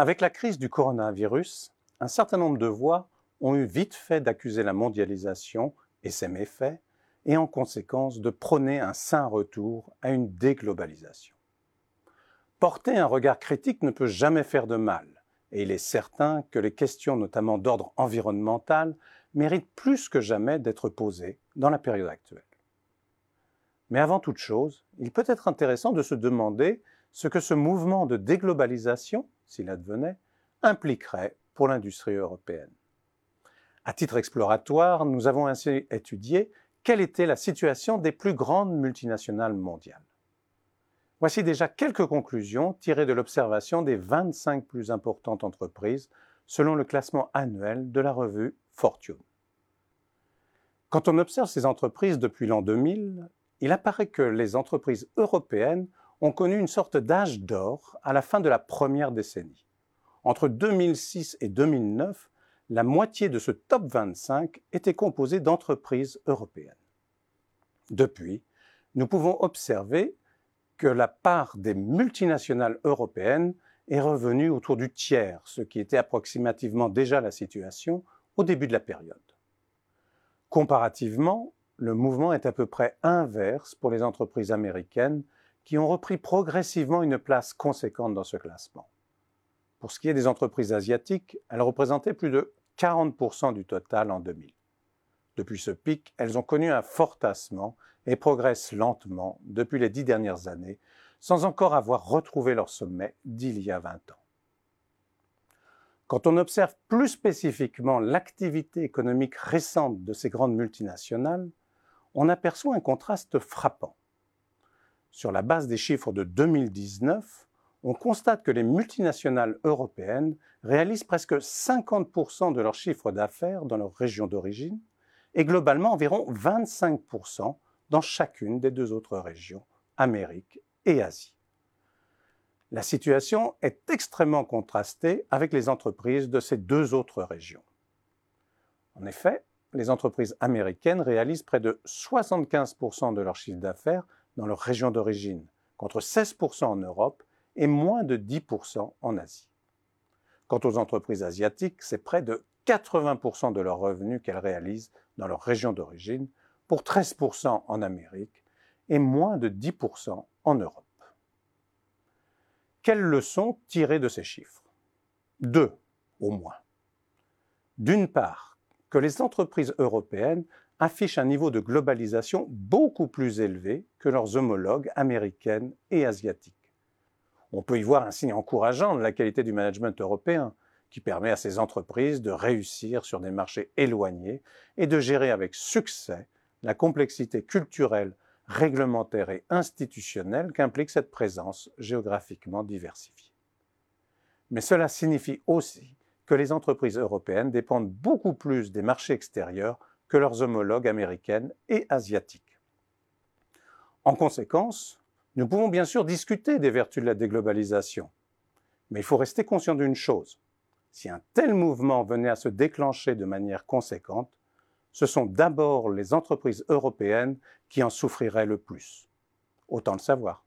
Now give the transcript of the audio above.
Avec la crise du coronavirus, un certain nombre de voix ont eu vite fait d'accuser la mondialisation et ses méfaits, et en conséquence de prôner un sain retour à une déglobalisation. Porter un regard critique ne peut jamais faire de mal, et il est certain que les questions notamment d'ordre environnemental méritent plus que jamais d'être posées dans la période actuelle. Mais avant toute chose, il peut être intéressant de se demander ce que ce mouvement de déglobalisation, s'il advenait, impliquerait pour l'industrie européenne. À titre exploratoire, nous avons ainsi étudié quelle était la situation des plus grandes multinationales mondiales. Voici déjà quelques conclusions tirées de l'observation des 25 plus importantes entreprises selon le classement annuel de la revue Fortune. Quand on observe ces entreprises depuis l'an 2000, il apparaît que les entreprises européennes ont connu une sorte d'âge d'or à la fin de la première décennie. Entre 2006 et 2009, la moitié de ce top 25 était composée d'entreprises européennes. Depuis, nous pouvons observer que la part des multinationales européennes est revenue autour du tiers, ce qui était approximativement déjà la situation au début de la période. Comparativement, le mouvement est à peu près inverse pour les entreprises américaines qui ont repris progressivement une place conséquente dans ce classement. Pour ce qui est des entreprises asiatiques, elles représentaient plus de 40% du total en 2000. Depuis ce pic, elles ont connu un fort tassement et progressent lentement depuis les 10 dernières années, sans encore avoir retrouvé leur sommet d'il y a 20 ans. Quand on observe plus spécifiquement l'activité économique récente de ces grandes multinationales, on aperçoit un contraste frappant. Sur la base des chiffres de 2019, on constate que les multinationales européennes réalisent presque 50% de leur chiffre d'affaires dans leur région d'origine et globalement environ 25% dans chacune des deux autres régions, Amérique et Asie. La situation est extrêmement contrastée avec les entreprises de ces deux autres régions. En effet, les entreprises américaines réalisent près de 75% de leur chiffre d'affaires dans leur région d'origine, contre 16% en Europe et moins de 10% en Asie. Quant aux entreprises asiatiques, c'est près de 80% de leurs revenus qu'elles réalisent dans leur région d'origine, pour 13% en Amérique et moins de 10% en Europe. Quelles leçons tirer de ces chiffres? Deux, au moins. D'une part, que les entreprises européennes affichent un niveau de globalisation beaucoup plus élevé que leurs homologues américaines et asiatiques. On peut y voir un signe encourageant de la qualité du management européen, qui permet à ces entreprises de réussir sur des marchés éloignés et de gérer avec succès la complexité culturelle, réglementaire et institutionnelle qu'implique cette présence géographiquement diversifiée. Mais cela signifie aussi que les entreprises européennes dépendent beaucoup plus des marchés extérieurs que leurs homologues américaines et asiatiques. En conséquence, nous pouvons bien sûr discuter des vertus de la déglobalisation, mais il faut rester conscient d'une chose. Si un tel mouvement venait à se déclencher de manière conséquente, ce sont d'abord les entreprises européennes qui en souffriraient le plus. Autant le savoir.